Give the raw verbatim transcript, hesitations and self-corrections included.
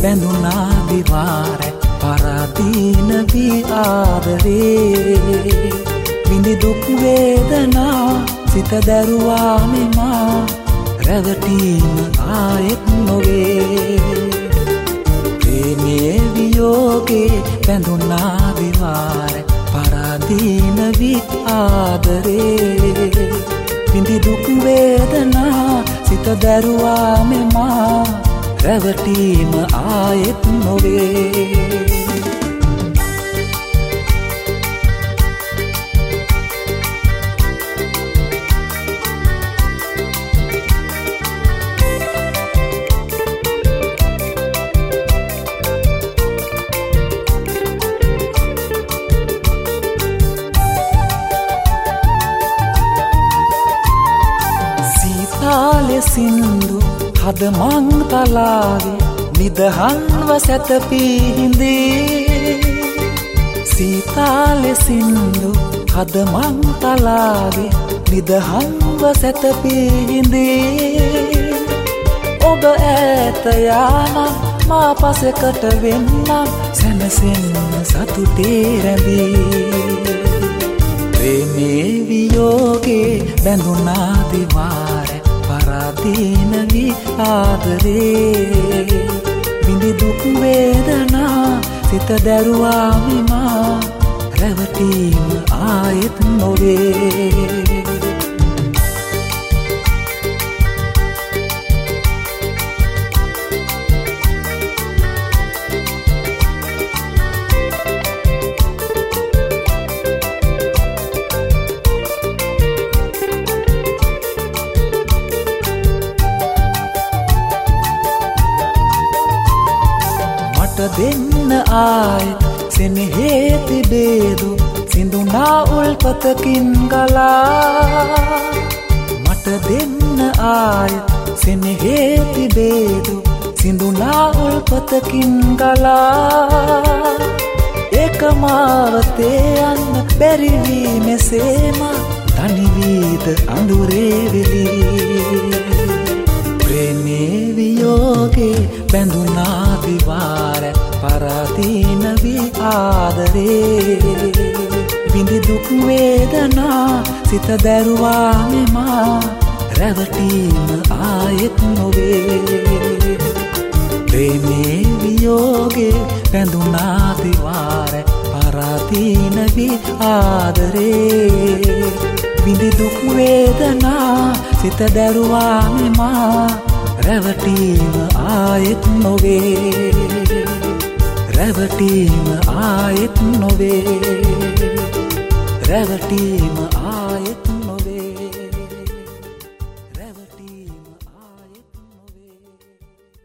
බැඳුනා දිවාර පරදීන වී ආදරේ විඳි දුක් වේදනා සිත දැරුවා මෙමා රැවටීම ආයෙත් නොවේ ප්‍රේමයේ වියෝගේ බැඳුනා දිවාර පරදීන වී ආදරේ විඳි දුක් වේදනා සිත දැරුවා මෙමා රැවටීම ආයෙත් නොවේ සින්දු හද මං තලාවේ නිදහන්ව සැතපී හිඳේ සීතාලෙ සින්දු හද මං තලාවේ නිදහන්ව සැතපී හිඳේ ඔබ ඈත යානම් මා පසෙකට වෙන්නම් සැනසෙන්න සතුටේ රැඳී ප්‍රේමේ වියෝගේ බැඳුනා දිවාර පරදීන වී ආදරේ විඳි දුක් වේදනා සිත දැරුවා මෙමා රැවටීම ආයෙත් නොවේ දෙන්න ආයෙත් සෙනෙහේ තිබේදු සිඳුනා උල්පතකින් ගලා මට දෙන්න ආයෙත් සෙනෙහේ තිබේදු සිඳුනා උල්පතකින් ගලා ඒක මාවතේ යන්න බැරි වී මෙසේම තනි වීද අඳුරේ වෙලී ප්‍රේමේ වියෝගේ බැඳුනා දිවාර පරදීන වී ආදරේ විඳි දුක් වේදනා සිත දැරුවා මෙමා රැවටීම ආයෙත් නොවේ ප්‍රේමේ වියෝගේ බැඳුනා දිවාර පරදීන වී ආදරේ විඳි දුක් වේදනා සිත දැරුවා මෙමා රැවටීම ආයෙත් නොවේ රැවටීම ආයෙත් නොවේ රැවටීම